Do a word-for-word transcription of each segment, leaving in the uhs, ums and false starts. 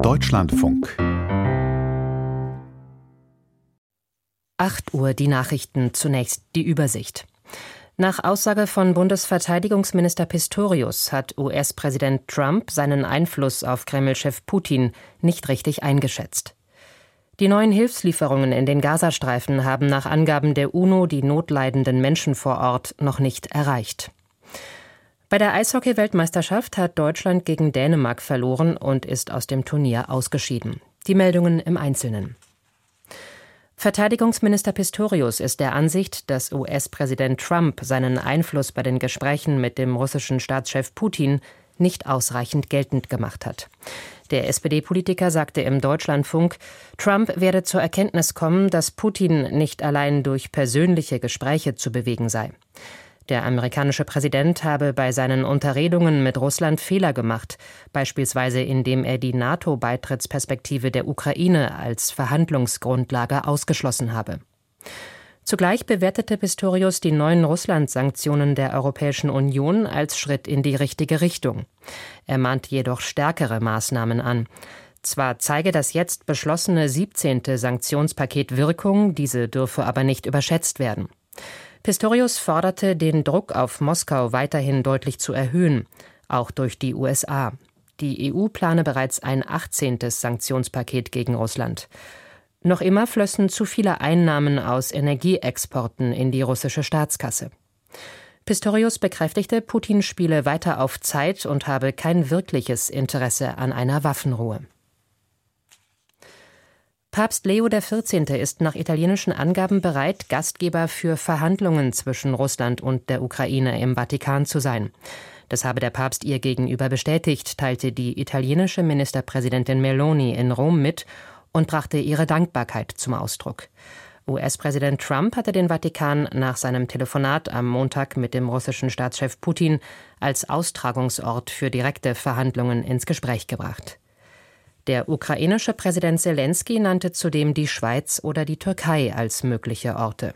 Deutschlandfunk. acht Uhr die Nachrichten, zunächst die Übersicht. Nach Aussage von Bundesverteidigungsminister Pistorius hat U S-Präsident Trump seinen Einfluss auf Kreml-Chef Putin nicht richtig eingeschätzt. Die neuen Hilfslieferungen in den Gazastreifen haben nach Angaben der UNO die notleidenden Menschen vor Ort noch nicht erreicht. Bei der Eishockey-Weltmeisterschaft hat Deutschland gegen Dänemark verloren und ist aus dem Turnier ausgeschieden. Die Meldungen im Einzelnen. Verteidigungsminister Pistorius ist der Ansicht, dass U S-Präsident Trump seinen Einfluss bei den Gesprächen mit dem russischen Staatschef Putin nicht ausreichend geltend gemacht hat. Der S P D-Politiker sagte im Deutschlandfunk, Trump werde zur Erkenntnis kommen, dass Putin nicht allein durch persönliche Gespräche zu bewegen sei. Der amerikanische Präsident habe bei seinen Unterredungen mit Russland Fehler gemacht, beispielsweise indem er die NATO-Beitrittsperspektive der Ukraine als Verhandlungsgrundlage ausgeschlossen habe. Zugleich bewertete Pistorius die neuen Russland-Sanktionen der Europäischen Union als Schritt in die richtige Richtung. Er mahnt jedoch stärkere Maßnahmen an. Zwar zeige das jetzt beschlossene siebzehnte Sanktionspaket Wirkung, diese dürfe aber nicht überschätzt werden. Pistorius forderte, den Druck auf Moskau weiterhin deutlich zu erhöhen, auch durch die U S A. Die E U plane bereits ein achtzehntes Sanktionspaket gegen Russland. Noch immer flössen zu viele Einnahmen aus Energieexporten in die russische Staatskasse. Pistorius bekräftigte, Putin spiele weiter auf Zeit und habe kein wirkliches Interesse an einer Waffenruhe. Papst Leo der Vierzehnte ist nach italienischen Angaben bereit, Gastgeber für Verhandlungen zwischen Russland und der Ukraine im Vatikan zu sein. Das habe der Papst ihr gegenüber bestätigt, teilte die italienische Ministerpräsidentin Meloni in Rom mit und brachte ihre Dankbarkeit zum Ausdruck. U S-Präsident Trump hatte den Vatikan nach seinem Telefonat am Montag mit dem russischen Staatschef Putin als Austragungsort für direkte Verhandlungen ins Gespräch gebracht. Der ukrainische Präsident Selenskyj nannte zudem die Schweiz oder die Türkei als mögliche Orte.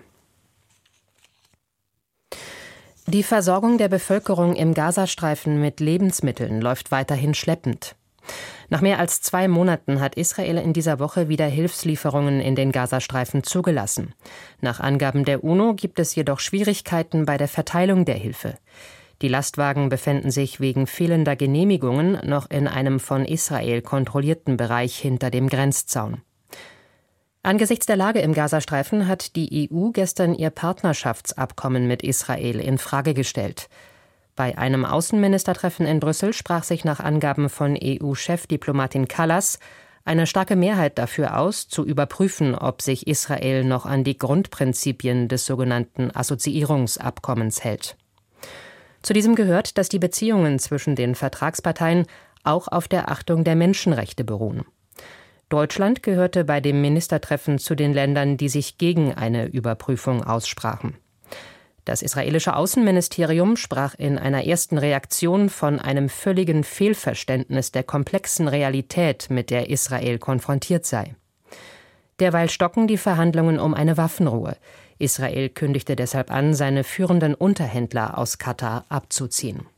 Die Versorgung der Bevölkerung im Gazastreifen mit Lebensmitteln läuft weiterhin schleppend. Nach mehr als zwei Monaten hat Israel in dieser Woche wieder Hilfslieferungen in den Gazastreifen zugelassen. Nach Angaben der UNO gibt es jedoch Schwierigkeiten bei der Verteilung der Hilfe. Die Lastwagen befänden sich wegen fehlender Genehmigungen noch in einem von Israel kontrollierten Bereich hinter dem Grenzzaun. Angesichts der Lage im Gazastreifen hat die E U gestern ihr Partnerschaftsabkommen mit Israel in Frage gestellt. Bei einem Außenministertreffen in Brüssel sprach sich nach Angaben von E U-Chefdiplomatin Kallas eine starke Mehrheit dafür aus, zu überprüfen, ob sich Israel noch an die Grundprinzipien des sogenannten Assoziierungsabkommens hält. Zu diesem gehört, dass die Beziehungen zwischen den Vertragsparteien auch auf der Achtung der Menschenrechte beruhen. Deutschland gehörte bei dem Ministertreffen zu den Ländern, die sich gegen eine Überprüfung aussprachen. Das israelische Außenministerium sprach in einer ersten Reaktion von einem völligen Fehlverständnis der komplexen Realität, mit der Israel konfrontiert sei. Derweil stocken die Verhandlungen um eine Waffenruhe. Israel kündigte deshalb an, seine führenden Unterhändler aus Katar abzuziehen.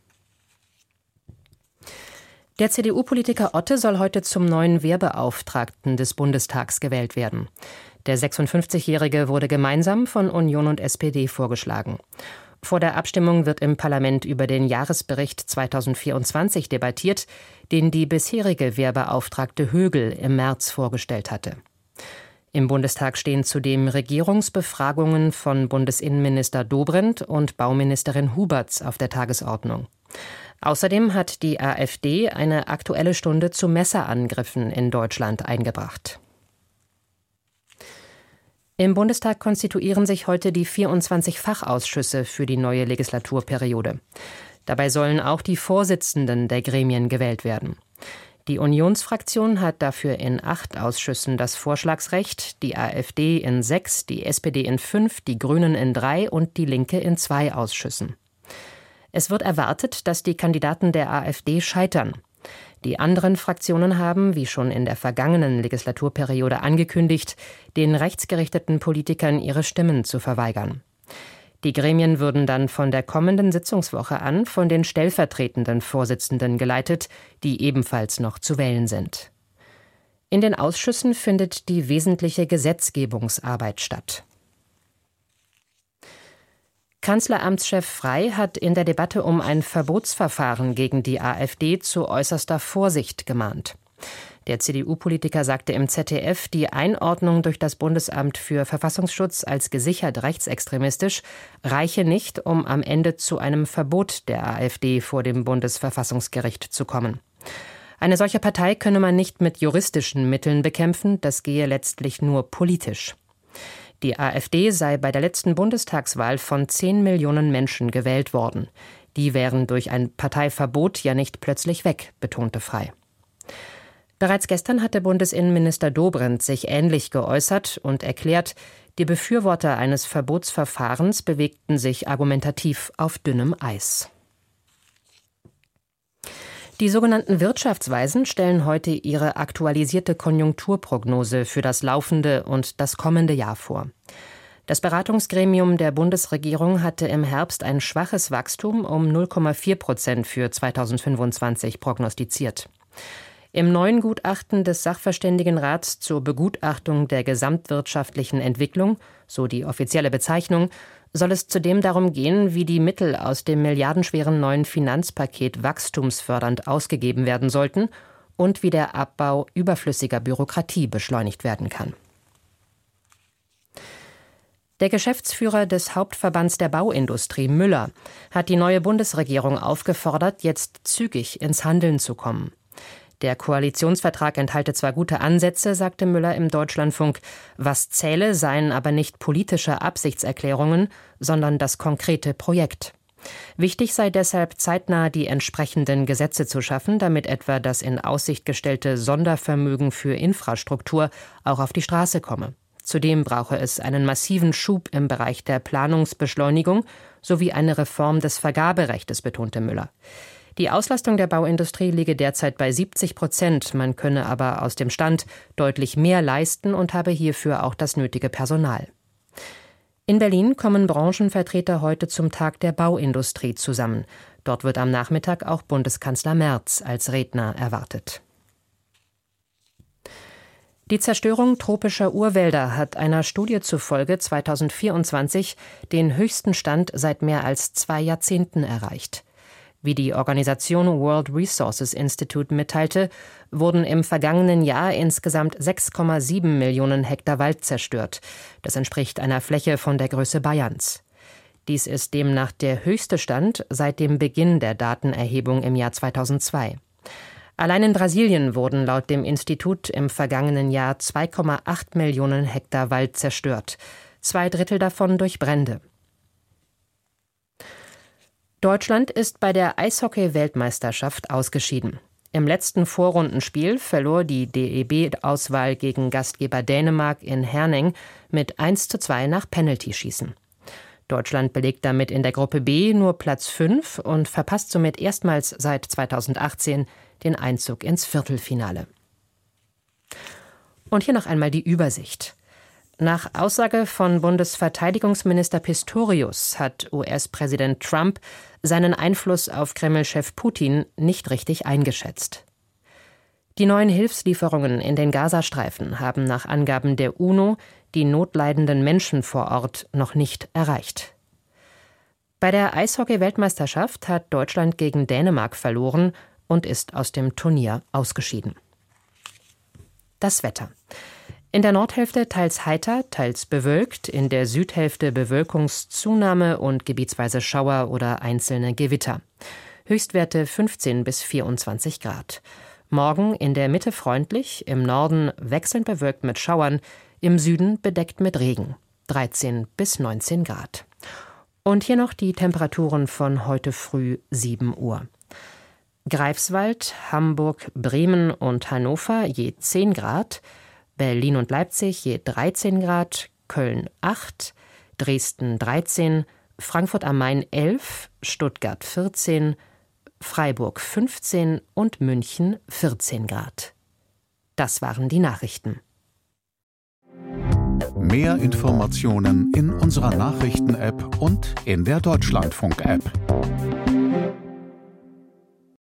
Der C D U-Politiker Otte soll heute zum neuen Wehrbeauftragten des Bundestags gewählt werden. Der sechsundfünfzigjährige wurde gemeinsam von Union und S P D vorgeschlagen. Vor der Abstimmung wird im Parlament über den Jahresbericht zweitausendvierundzwanzig debattiert, den die bisherige Wehrbeauftragte Högel im März vorgestellt hatte. Im Bundestag stehen zudem Regierungsbefragungen von Bundesinnenminister Dobrindt und Bauministerin Huberts auf der Tagesordnung. Außerdem hat die AfD eine Aktuelle Stunde zu Messerangriffen in Deutschland eingebracht. Im Bundestag konstituieren sich heute die vierundzwanzig Fachausschüsse für die neue Legislaturperiode. Dabei sollen auch die Vorsitzenden der Gremien gewählt werden. Die Unionsfraktion hat dafür in acht Ausschüssen das Vorschlagsrecht, die AfD in sechs, die S P D in fünf, die Grünen in drei und die Linke in zwei Ausschüssen. Es wird erwartet, dass die Kandidaten der AfD scheitern. Die anderen Fraktionen haben, wie schon in der vergangenen Legislaturperiode angekündigt, den rechtsgerichteten Politikern ihre Stimmen zu verweigern. Die Gremien würden dann von der kommenden Sitzungswoche an von den stellvertretenden Vorsitzenden geleitet, die ebenfalls noch zu wählen sind. In den Ausschüssen findet die wesentliche Gesetzgebungsarbeit statt. Kanzleramtschef Frey hat in der Debatte um ein Verbotsverfahren gegen die AfD zu äußerster Vorsicht gemahnt. Der C D U-Politiker sagte im Z D F, die Einordnung durch das Bundesamt für Verfassungsschutz als gesichert rechtsextremistisch reiche nicht, um am Ende zu einem Verbot der AfD vor dem Bundesverfassungsgericht zu kommen. Eine solche Partei könne man nicht mit juristischen Mitteln bekämpfen, das gehe letztlich nur politisch. Die AfD sei bei der letzten Bundestagswahl von zehn Millionen Menschen gewählt worden. Die wären durch ein Parteiverbot ja nicht plötzlich weg, betonte Frey. Bereits gestern hatte Bundesinnenminister Dobrindt sich ähnlich geäußert und erklärt, die Befürworter eines Verbotsverfahrens bewegten sich argumentativ auf dünnem Eis. Die sogenannten Wirtschaftsweisen stellen heute ihre aktualisierte Konjunkturprognose für das laufende und das kommende Jahr vor. Das Beratungsgremium der Bundesregierung hatte im Herbst ein schwaches Wachstum um null Komma vier Prozent für zweitausendfünfundzwanzig prognostiziert. Im neuen Gutachten des Sachverständigenrats zur Begutachtung der gesamtwirtschaftlichen Entwicklung, so die offizielle Bezeichnung, soll es zudem darum gehen, wie die Mittel aus dem milliardenschweren neuen Finanzpaket wachstumsfördernd ausgegeben werden sollten und wie der Abbau überflüssiger Bürokratie beschleunigt werden kann. Der Geschäftsführer des Hauptverbands der Bauindustrie, Müller, hat die neue Bundesregierung aufgefordert, jetzt zügig ins Handeln zu kommen. Der Koalitionsvertrag enthalte zwar gute Ansätze, sagte Müller im Deutschlandfunk, was zähle, seien aber nicht politische Absichtserklärungen, sondern das konkrete Projekt. Wichtig sei deshalb, zeitnah die entsprechenden Gesetze zu schaffen, damit etwa das in Aussicht gestellte Sondervermögen für Infrastruktur auch auf die Straße komme. Zudem brauche es einen massiven Schub im Bereich der Planungsbeschleunigung sowie eine Reform des Vergaberechtes, betonte Müller. Die Auslastung der Bauindustrie liege derzeit bei siebzig Prozent, man könne aber aus dem Stand deutlich mehr leisten und habe hierfür auch das nötige Personal. In Berlin kommen Branchenvertreter heute zum Tag der Bauindustrie zusammen. Dort wird am Nachmittag auch Bundeskanzler Merz als Redner erwartet. Die Zerstörung tropischer Urwälder hat einer Studie zufolge zweitausendvierundzwanzig den höchsten Stand seit mehr als zwei Jahrzehnten erreicht. Wie die Organisation World Resources Institute mitteilte, wurden im vergangenen Jahr insgesamt sechs Komma sieben Millionen Hektar Wald zerstört. Das entspricht einer Fläche von der Größe Bayerns. Dies ist demnach der höchste Stand seit dem Beginn der Datenerhebung im Jahr zweitausendzwei. Allein in Brasilien wurden laut dem Institut im vergangenen Jahr zwei Komma acht Millionen Hektar Wald zerstört, zwei Drittel davon durch Brände. Deutschland ist bei der Eishockey-Weltmeisterschaft ausgeschieden. Im letzten Vorrundenspiel verlor die D E B-Auswahl gegen Gastgeber Dänemark in Herning mit eins zu zwei nach Penaltyschießen. Deutschland belegt damit in der Gruppe B nur Platz fünf und verpasst somit erstmals seit zweitausendachtzehn den Einzug ins Viertelfinale. Und hier noch einmal die Übersicht. Nach Aussage von Bundesverteidigungsminister Pistorius hat U S-Präsident Trump seinen Einfluss auf Kreml-Chef Putin nicht richtig eingeschätzt. Die neuen Hilfslieferungen in den Gazastreifen haben nach Angaben der UNO die notleidenden Menschen vor Ort noch nicht erreicht. Bei der Eishockey-Weltmeisterschaft hat Deutschland gegen Dänemark verloren und ist aus dem Turnier ausgeschieden. Das Wetter. In der Nordhälfte teils heiter, teils bewölkt, in der Südhälfte Bewölkungszunahme und gebietsweise Schauer oder einzelne Gewitter. Höchstwerte fünfzehn bis vierundzwanzig Grad. Morgen in der Mitte freundlich, im Norden wechselnd bewölkt mit Schauern, im Süden bedeckt mit Regen. dreizehn bis neunzehn Grad. Und hier noch die Temperaturen von heute früh sieben Uhr. Greifswald, Hamburg, Bremen und Hannover je zehn Grad, Berlin und Leipzig je dreizehn Grad, Köln acht, Dresden dreizehn, Frankfurt am Main elf, Stuttgart vierzehn, Freiburg fünfzehn und München vierzehn Grad. Das waren die Nachrichten. Mehr Informationen in unserer Nachrichten-App und in der Deutschlandfunk-App.